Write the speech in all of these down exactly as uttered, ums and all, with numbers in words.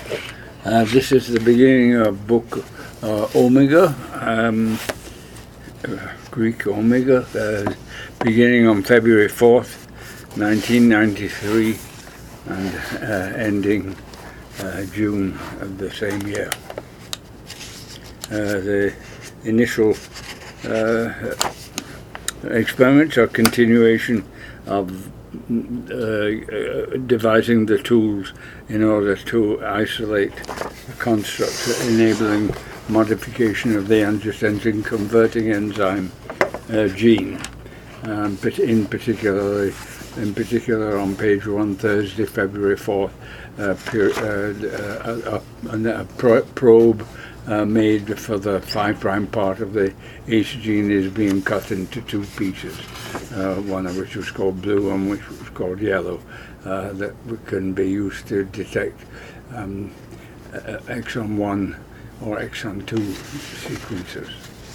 Uh, this is the beginning of book uh, Omega, um, uh, Greek Omega, uh, beginning on February fourth, nineteen ninety-three, and uh, ending uh, June of the same year. Uh, the initial uh, experiments are continuation of uh, uh, devising the tools in order to isolate the construct, enabling modification of the angiotensin converting enzyme uh, gene. Um, but in particular, in particular, on page one, Thursday, February fourth, uh, per, uh, uh, a, a pro probe uh, made for the five prime part of the A C E gene is being cut into two pieces, uh, one of which was called blue and which was called yellow, uh, that can be used to detect um, uh, exon one or exon two sequences.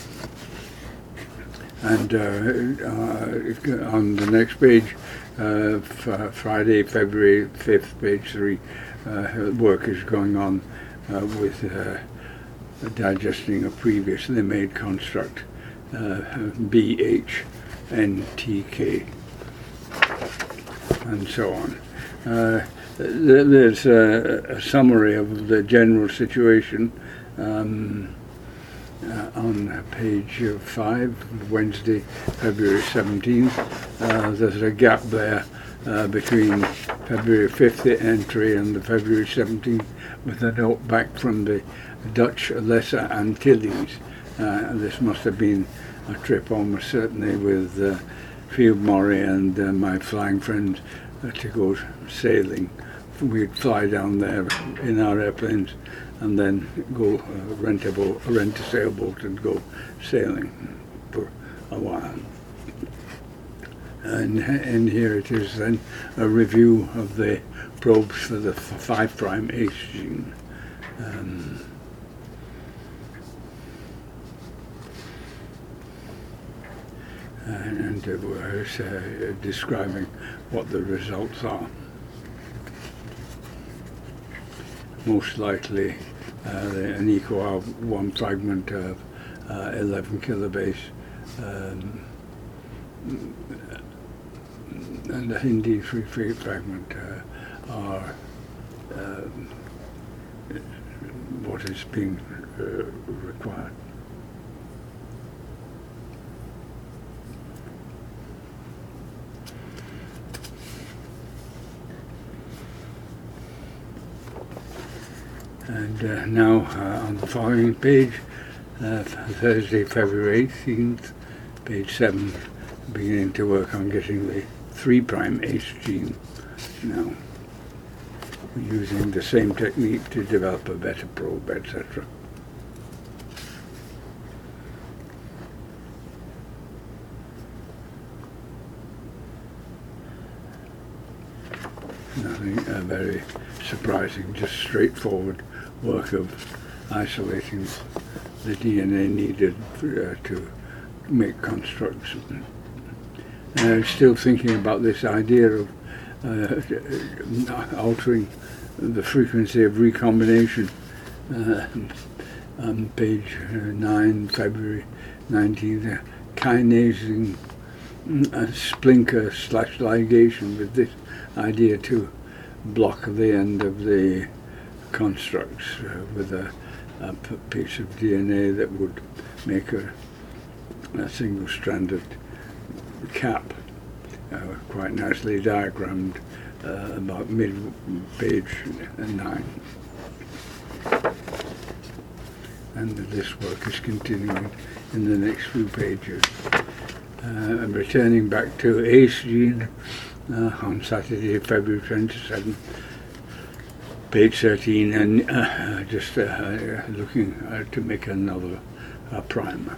And uh, uh, on the next page, uh, Friday, February fifth, page three, uh, work is going on uh, with uh, digesting a previously made construct, uh, B H N T K, and so on. Uh, there's a, a summary of the general situation um, uh, on page five, Wednesday, February seventeenth. Uh, there's a gap there uh, between February fifth entry and the February seventeenth, with a note back from the Dutch Lesser Antilles. Uh, this must have been a trip almost certainly with uh, Field Murray and uh, my flying friends uh, to go sailing. We'd fly down there in our airplanes and then go uh, rent, a boat, rent a sailboat and go sailing for a while. And, and here it is then, a review of the probes for the five prime A C E gene. Um, and it was uh, describing what the results are. Most likely uh, an E C O R one fragment of uh, eleven kilobase, um, and the Hindi three fragment uh, are uh, what is being uh, required. And uh, now uh, on the following page, uh, Thursday, February eighteenth, page seven, beginning to work on getting the three prime A C E gene now, using the same technique to develop a better probe, et cetera. Nothing uh, very surprising, just straightforward work of isolating the D N A needed for, uh, to make constructs. And I'm still thinking about this idea of uh, altering the frequency of recombination. Uh, on page uh, nine, February nineteenth, uh, kinasing uh, splinker slash ligation with this idea to block the end of the constructs uh, with a, a piece of D N A that would make a, a single-stranded cap, uh, quite nicely diagrammed, uh, about mid-page nine. And this work is continuing in the next few pages. Uh, I'm returning back to A C E gene uh, on Saturday, February twenty-seventh, page thirteen, and uh, just uh, looking uh, to make another uh, primer.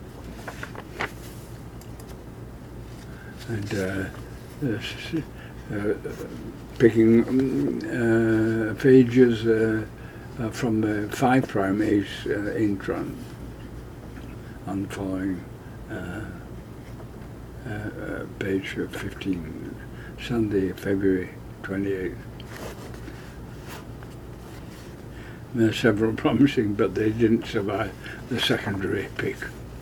And uh, uh, picking um, uh, pages uh, uh, from the five prime A C E uh, intron on the following uh, uh, uh, page fifteen, Sunday, February twenty-eighth. uh, several promising, but they didn't survive the secondary pick.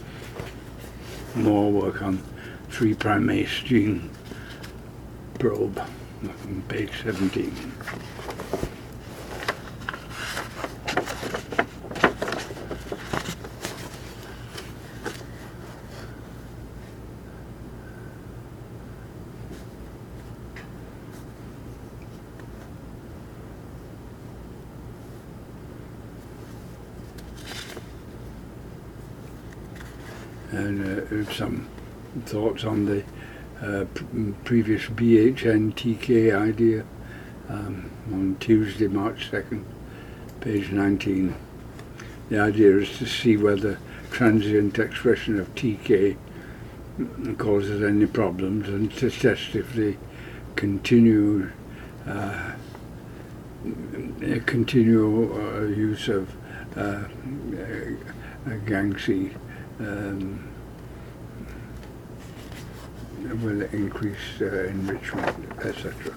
More work on three primase gene probe on page seventeen. And uh, some thoughts on the uh, pr- previous B H N T K idea um, on Tuesday, March second, page nineteen. The idea is to see whether transient expression of T K causes any problems and to test if the continued uh, continual uh, use of uh, uh, gang C Um, will increase uh, enrichment, et cetera.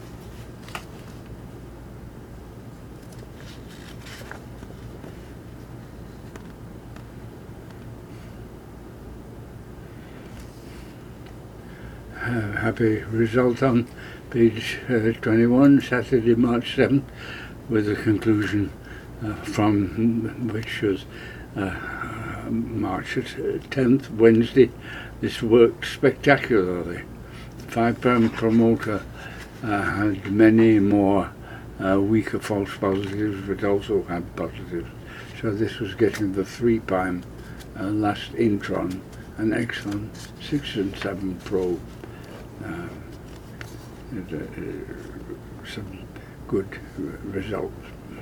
Uh, happy result on page uh, twenty-one, Saturday, March seventh, with a conclusion uh, from which was uh, March tenth, Wednesday. This worked spectacularly. The five prime promoter uh, had many more uh, weaker false positives, but also had positives. So this was getting the three prime uh, last intron, an exon six and seven probe. Uh, uh, some good results.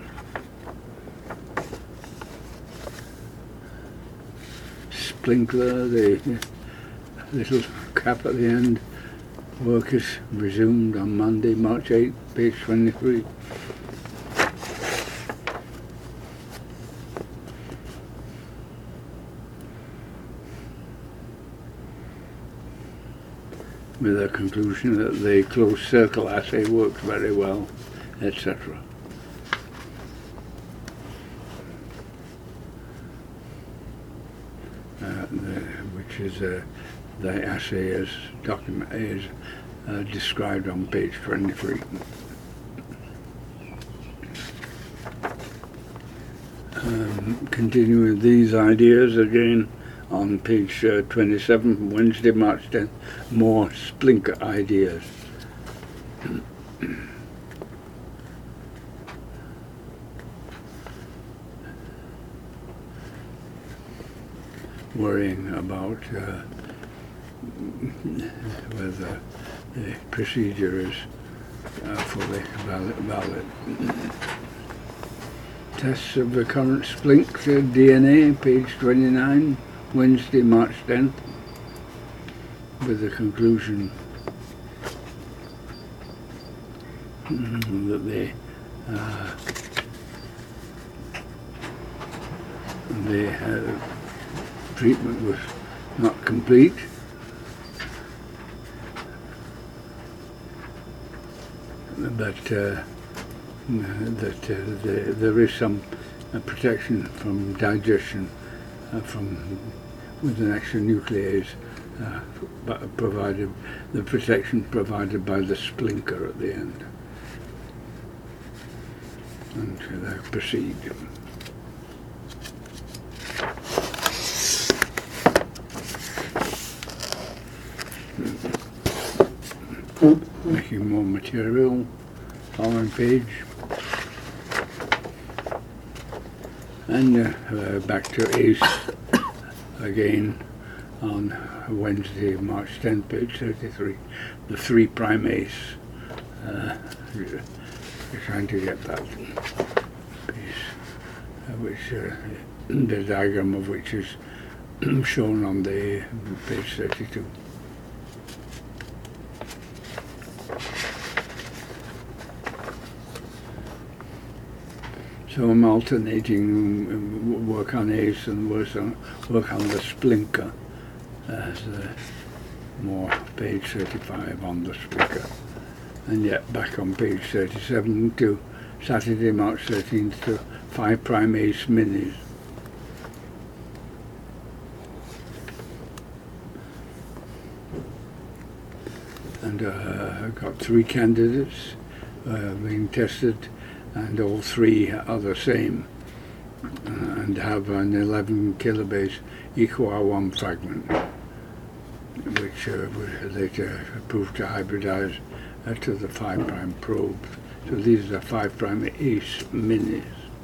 Splinkler, the little cap at the end, work is resumed on Monday, March eighth, page twenty-three. With a conclusion that the closed circle assay works very well, et cetera. Uh, the, which is uh, the assay as document is uh, described on page twenty-three. Um, continuing these ideas again on page uh, twenty-seven, Wednesday, March tenth, more Splinker ideas. Worrying about uh, whether the procedure is uh, fully valid, valid. Tests of the current Splink D N A, page twenty-nine, Wednesday, March tenth, with the conclusion that the uh, the uh, treatment was not complete. But uh, that uh, the, there is some uh, protection from digestion uh, from with an extra nuclease, uh, provided the protection provided by the Splinker at the end. And uh, they proceed. Making more material, following page. And uh, uh, back to ACE again on Wednesday, March tenth, page thirty-three. The three prime ACE. Uh, we're trying to get that piece, uh, which uh, the diagram of which is shown on the page thirty-two. So I'm alternating work on ACE and work on, work on the Splinker as uh, more page thirty-five on the Splinker. And yet back on page thirty-seven to Saturday, March thirteenth to five prime ace minis. And uh, I've got three candidates uh, being tested, and all three are the same, uh, and have an eleven kilobase E Q R one fragment, which uh, was later proved to hybridize uh, to the five prime probes. So these are five prime ace minis.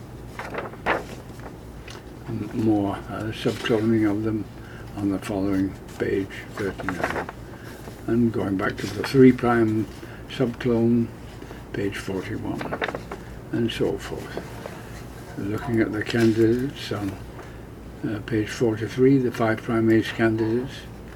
And more uh, subcloning of them on the following page, thirty-nine. And going back to the three prime subclone, page forty-one, and so forth. Looking at the candidates on uh, page forty-three, the five prime ace candidates.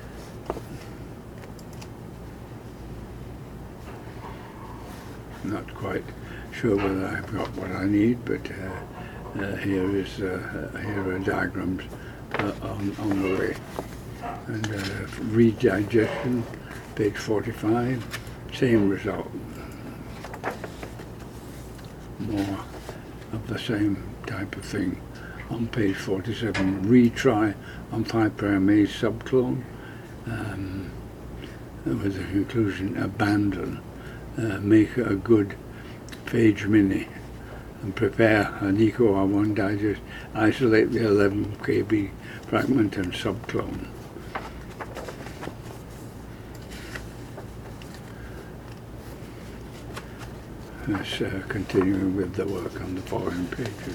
Not quite sure whether I've got what I need, but uh, uh, here is uh, uh, here are diagrams uh, on on the way. And uh, redigestion, page forty-five, same result. More of the same type of thing. On page forty-seven, retry on five prime ace subclone, um, with the conclusion abandon. Uh, make a good phage mini and prepare an E Q R one digest, isolate the eleven K B fragment and subclone. Let's uh, continue with the work on the following pages.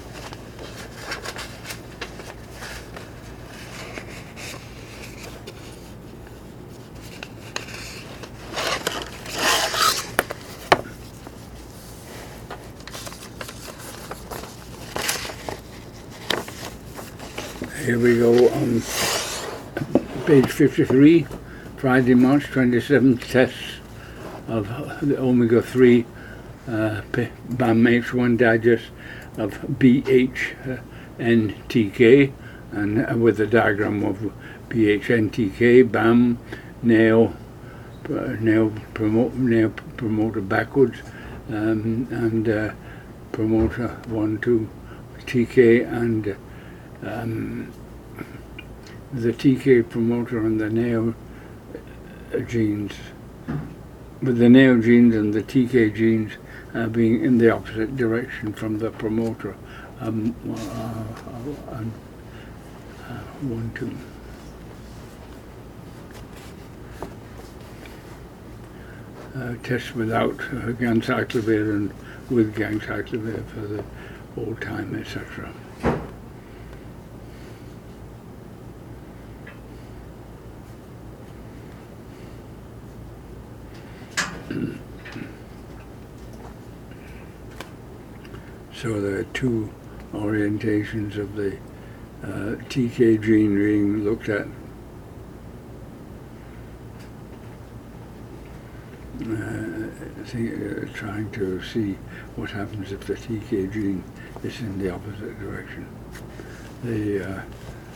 Here we go on page fifty-three, Friday, March twenty-seventh, tests of the omega three uh, B A M H one digest of B H N T K, and uh, with the diagram of B H N T K, B A M, nail, uh, nail, promote, nail promoter backwards, um, and uh, promoter one, two, T K, and Um, the T K promoter and the nail genes, with the nail genes and the T K genes uh, being in the opposite direction from the promoter. Um, uh, uh, uh, one, two. Uh, test without uh, ganciclovir and with ganciclovir for the old time, et cetera. So there are two orientations of the uh, T K gene being looked at. Uh, think, uh, trying to see what happens if the T K gene is in the opposite direction. The uh,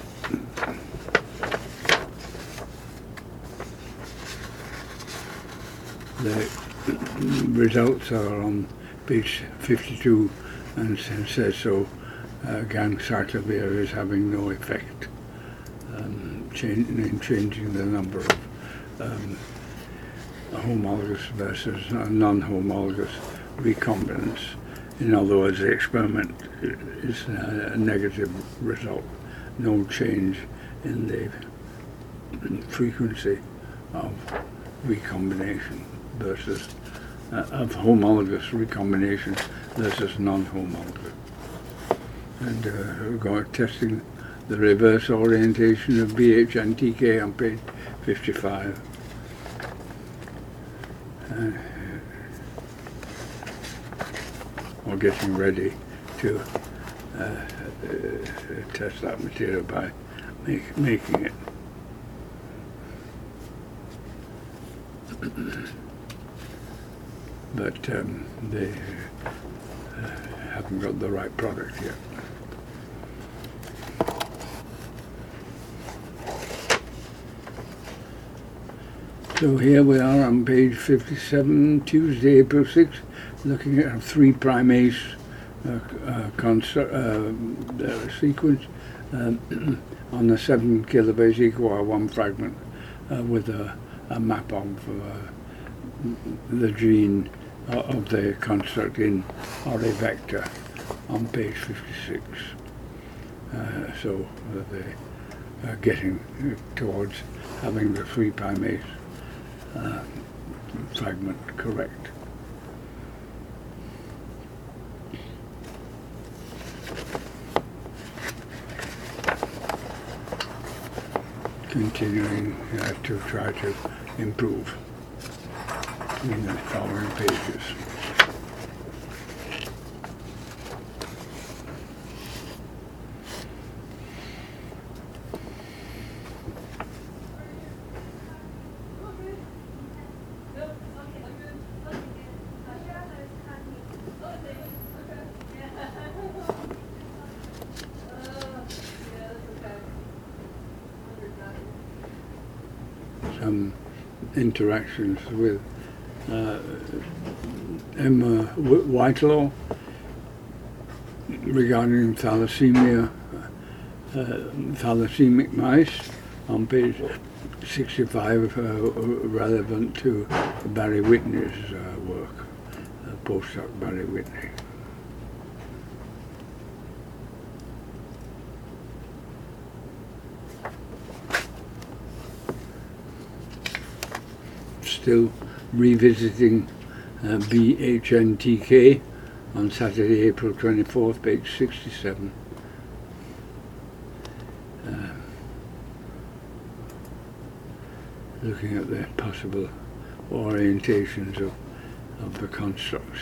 the results are on page fifty-two, and says so. Uh, ganciclovir is having no effect um, change, in changing the number of um, homologous versus non-homologous recombinants. In other words, the experiment is a negative result. No change in the frequency of recombination versus uh, of homologous recombination versus non-homologous. And uh, we're going testing the reverse orientation of B H N T K on page fifty-five. Uh, we're getting ready to uh, uh, test that material by make, making it. But um, they uh, haven't got the right product yet. So here we are on page fifty-seven, Tuesday, April sixth, looking at a three prime ace uh, uh, construct, uh, uh, sequence um, on the seven kilobase equal one fragment uh, with a, a map of uh, the gene of the construct in array vector on page fifty-six. Uh, so uh, they are getting towards having the three primase uh, fragment correct. Continuing uh, to try to improve in the following pages. Some interactions with uh, Emma Whitelaw regarding thalassemia, uh, thalassemic mice on page sixty-five, uh, relevant to Barry Whitney's uh, work, uh, postdoc Barry Whitney. Still revisiting uh, B H N T K on Saturday, April twenty-fourth, page sixty-seven. Uh, looking at the possible orientations of, of the constructs.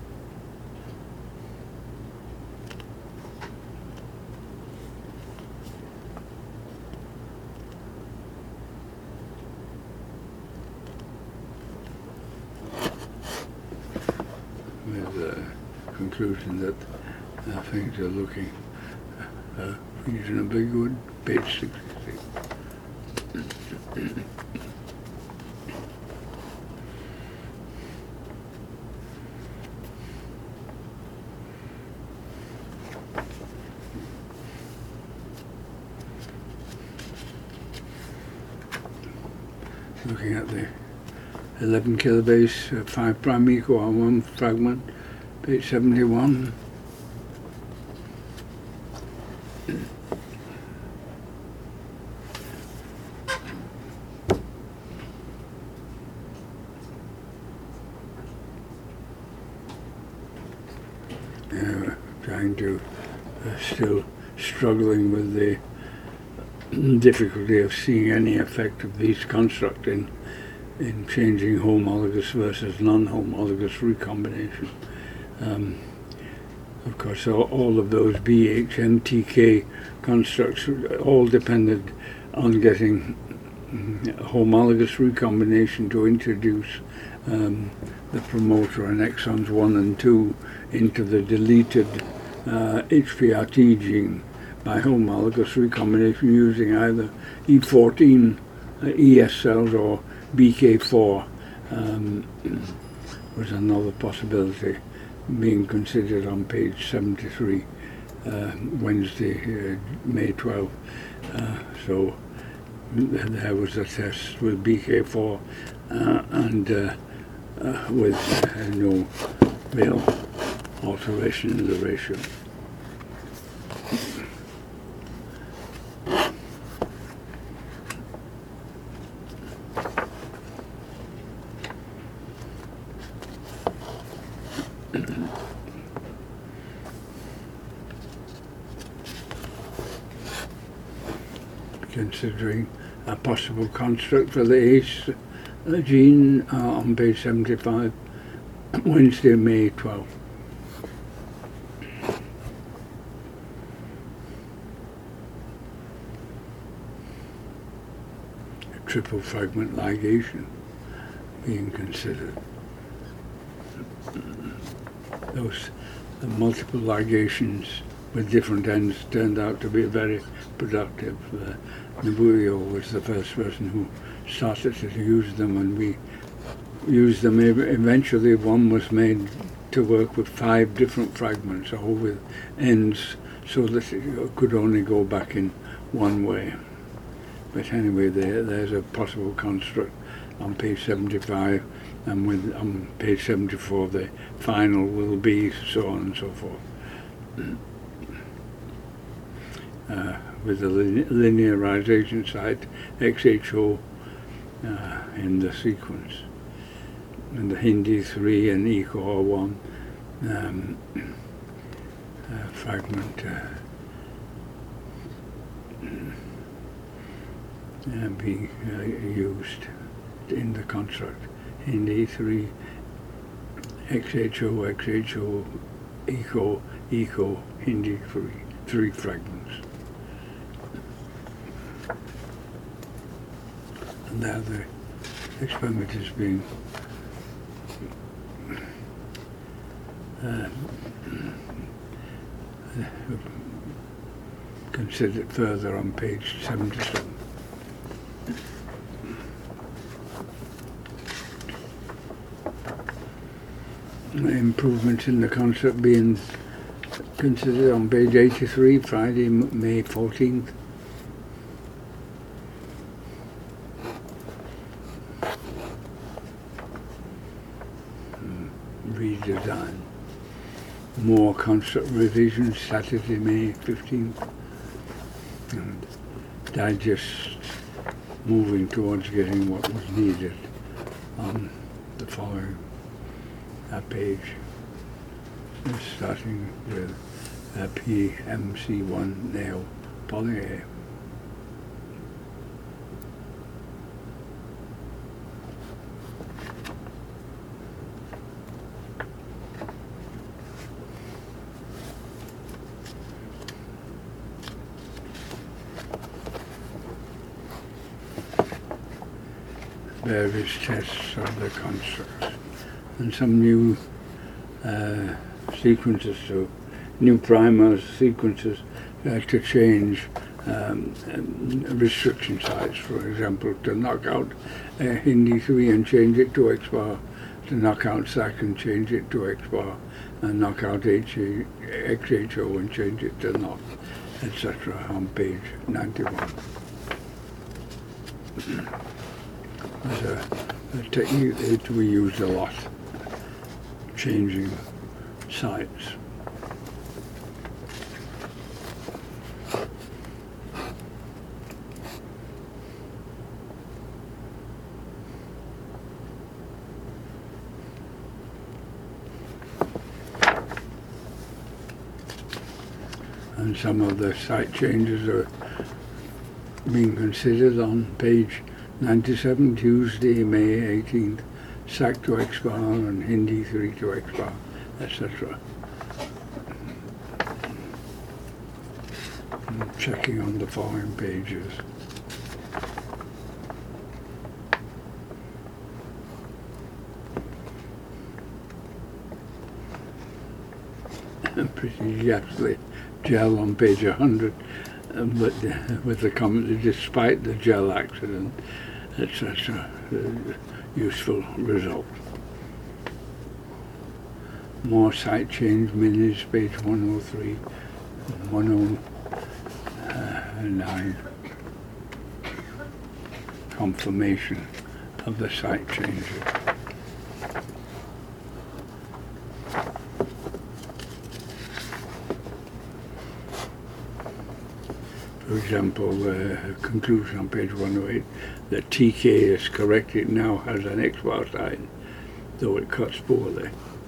With the conclusion that uh, things are looking uh, reasonably good, page sixty-six. Looking at the eleven kilobase, uh, five prime equal on one fragment, page seventy-one. Uh, trying to, uh, still struggling with the difficulty of seeing any effect of these constructs in in changing homologous versus non-homologous recombination. Um, of course, all, all of those B H N T K constructs all depended on getting homologous recombination to introduce um, the promoter and exons one and two into the deleted uh, H P R T gene by homologous recombination using either E fourteen uh, E S cells or B K four um, was another possibility being considered on page seventy-three, uh, Wednesday, uh, May twelfth. Uh, so there was a test with B K four uh, and uh, uh, with uh, no real alteration in the ratio. Considering a possible construct for the A C E gene uh, on page seventy-five, Wednesday, May twelfth. A triple fragment ligation being considered. Those the multiple ligations with different ends turned out to be very productive. Uh, Nabuyo was the first person who started to use them, and we used them. Eventually one was made to work with five different fragments, all with ends, so that it could only go back in one way. But anyway, there, there's a possible construct on page seventy-five, and with on page seventy-four the final will be, so on and so forth. Uh, with the line linearization site X H O uh, in the sequence, and the Hindi three and echo one um, uh, fragment uh, uh, being uh, used in the construct. Hindi three, X H O, X H O, echo, echo, Hindi three, three fragments. And now the experiment is being uh, considered further on page seventy-seven. Improvements in the concept being considered on page eighty-three, Friday, May fourteenth. Redesign. More concept revisions, Saturday, May fifteenth. And digest moving towards getting what was needed on the following uh, page. Uh, starting with uh, P M C one nail poly A. Various tests of the constructs and some new uh, sequences, so new primers, sequences uh, to change um, um, restriction sites, for example, to knock out uh, Hindi three and change it to X bar, to knock out S A C and change it to X bar, and knock out X H O and change it to not, et cetera on page ninety-one. There's a, a technique that we use a lot, changing sites. And some of the site changes are being considered on page ninety-seven, Tuesday, May eighteenth, S A C to X bar and Hindi three to X bar, et cetera. Checking on the following pages. Pretty ghastly gel on page one hundred. Uh, but uh, with the comment that despite the gel accident, et cetera, uh, useful result. More site change minis, page one oh three, one oh nine. Confirmation of the site changes. For example, uh, conclusion on page one oh eight, that T K is correct, it now has an X bar sign, though it cuts poorly.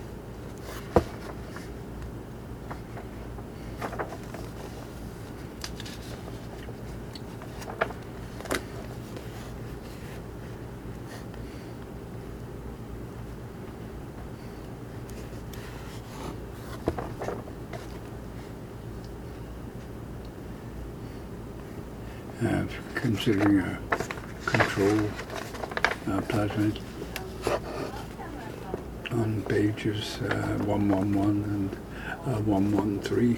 Uh, considering a control uh, plasmid on pages uh, one one one and uh, one one three.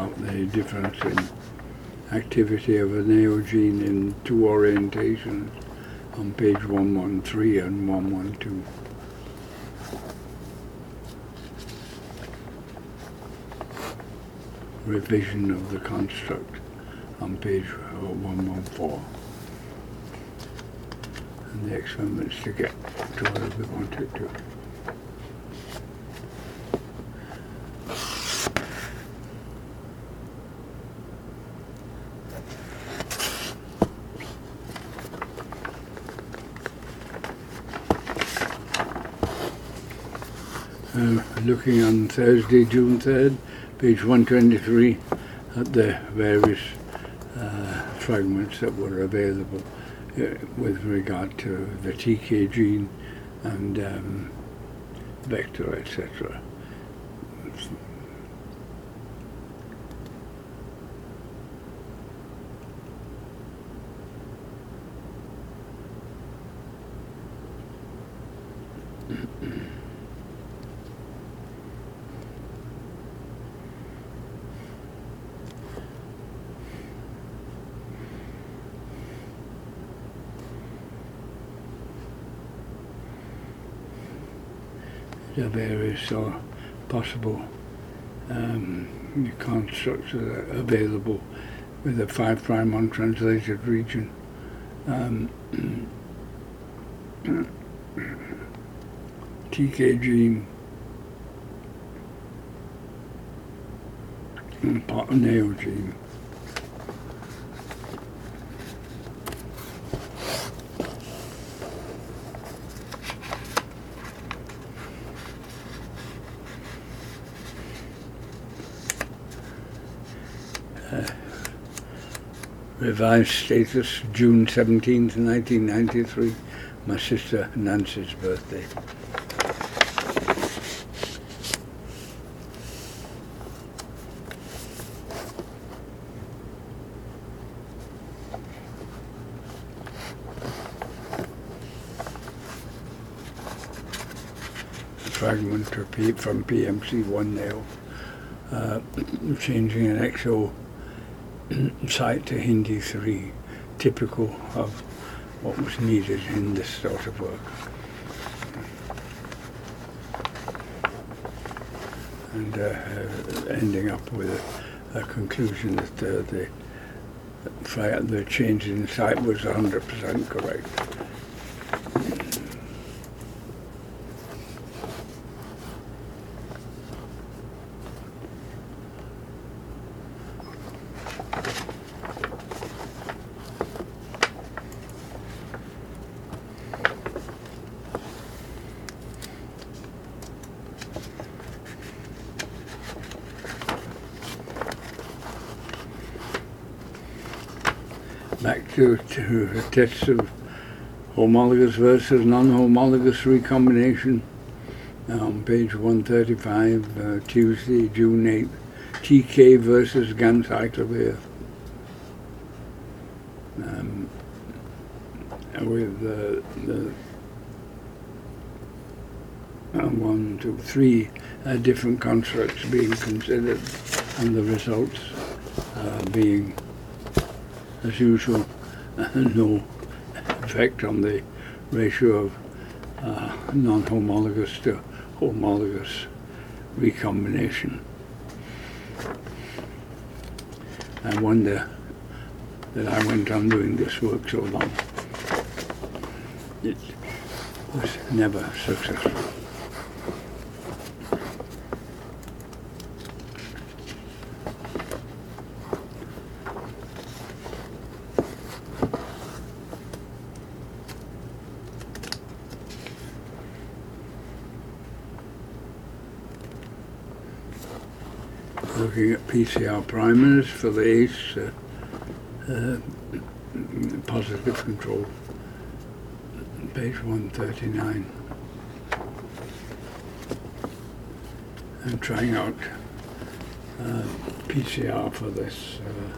about the difference in activity of a Neo gene in two orientations on page one thirteen and one twelve. Revision of the construct on page one fourteen. And the experiments to get to where we want it to. Uh, looking on Thursday, June third, page one twenty-three, at the various uh, fragments that were available uh, with regard to the T K gene and um, vector, et cetera. The various or possible um, constructs that are available with a five prime untranslated region. Um, T K gene and Neo gene. Uh, revised status, June seventeenth, nineteen ninety-three, my sister Nancy's birthday. Fragment from P M C one Neo, uh, changing an X O site to Hindi three, typical of what was needed in this sort of work. And uh, uh, ending up with a, a conclusion that uh, the, the change in site was one hundred percent correct. Back to, to tests of homologous versus non-homologous recombination on page one thirty-five, uh, Tuesday, June eighth, T K versus ganciclovir. Um, with uh, the uh, one, two, three uh, different constructs being considered and the results uh, being, as usual, uh, no effect on the ratio of uh, non-homologous to homologous recombination. I wonder that I went on doing this work so long. It was never successful. Looking at P C R primers for the A C E, uh, uh, positive control, page one thirty-nine, and trying out uh, P C R for this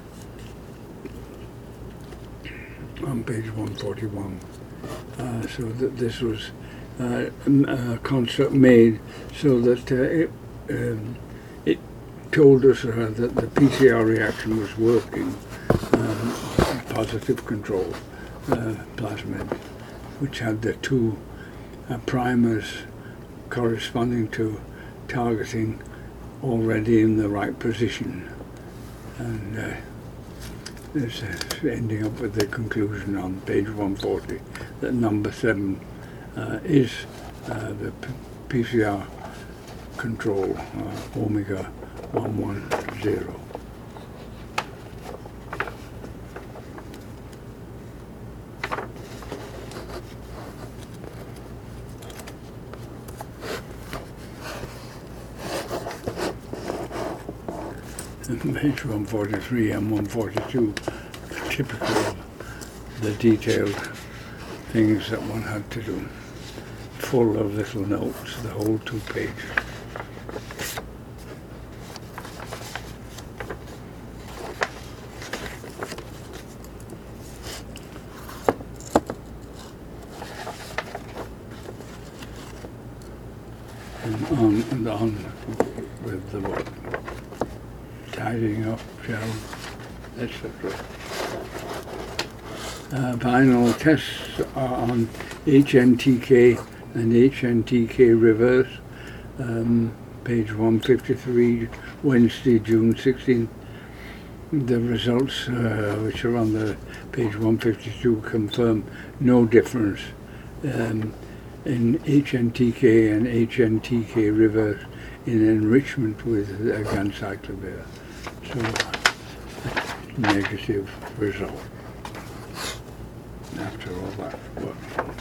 uh, on page one forty-one. Uh, so that this was uh, a construct made so that uh, it, um, it told us uh, that the P C R reaction was working, um, positive control uh, plasmid, which had the two uh, primers corresponding to targeting already in the right position. And uh, this is ending up with the conclusion on page one forty that number seven uh, is uh, the P C R control, uh, omega one one zero. Page one forty-three and one forty-two, typical of the detailed things that one had to do, full of little notes, the whole two pages. And on and on with the book. Tidying up, shell, et cetera. Uh, final tests are on H N T K and H N T K reverse, um, page one fifty-three, Wednesday, June sixteenth. The results, uh, which are on the page one fifty-two, confirm no difference um, in H N T K and H N T K reverse in enrichment with ganciclovir. So, negative result after all that work.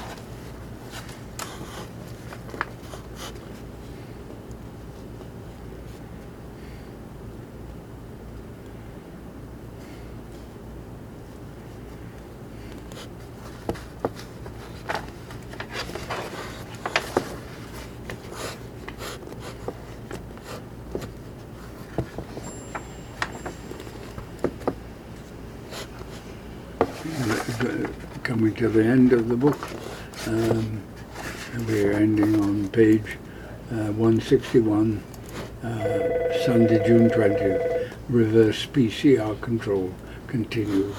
Coming to the end of the book, um, we're ending on page uh, one sixty-one, uh, Sunday, June twentieth, reverse P C R control continued,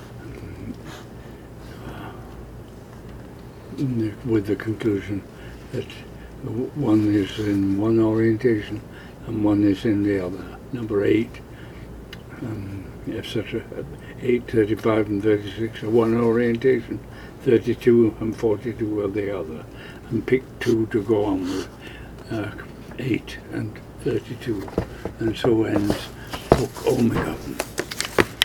um, with the conclusion that one is in one orientation and one is in the other. Number eight, um, et cetera. eight, thirty-five and thirty-six are one orientation, thirty-two and forty-two are the other. And pick two to go on with, uh, eight and thirty-two. And so ends book Omega.